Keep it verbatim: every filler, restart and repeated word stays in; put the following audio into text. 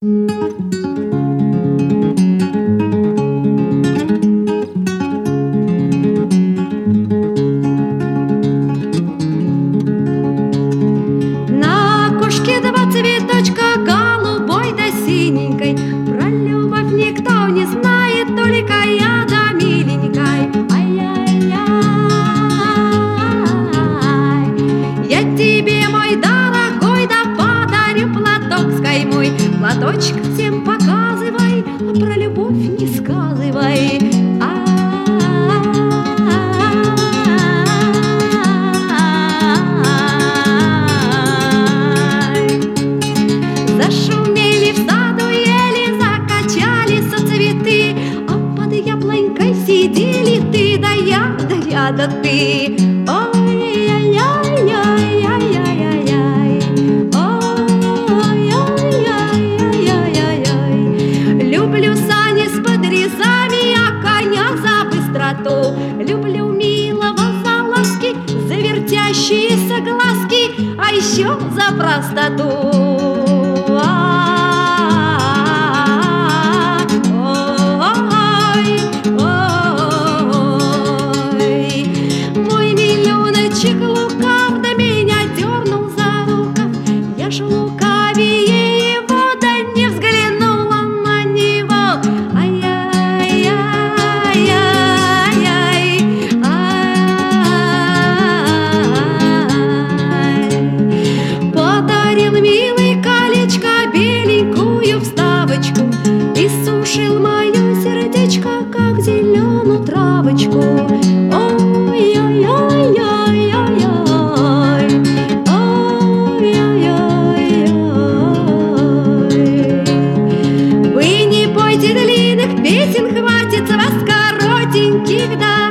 На окошке два цветочка, голубой да синенькой. Про любовь никто не знает, только я да миленькой. Ай-яй-яй, я тебе, мой дорогой, да подарю платок с каймой. Платочек всем показывай, а про любовь не сказывай. Зашумели в саду ели, закачали соцветы, а под яблонькой сидели ты да я, да я да ты. Ой-яй-яй-яй-яй-яй-яй, ой-яй-яй-яй-яй-яй. Люблю сани с подрезами, а коня за быстроту. Люблю милого за ласки, за вертящиеся глазки, а еще за простоту. Лукав, да меня дернул за рукав. Я ж лукавее его, да не взглянула на него. Ай-яй-яй-яй-яй, ай. Подарил милый колечко, беленькую вставочку, и сушил мое сердечко, как зеленую травочку. Длинных песен хватит с вас коротеньких, да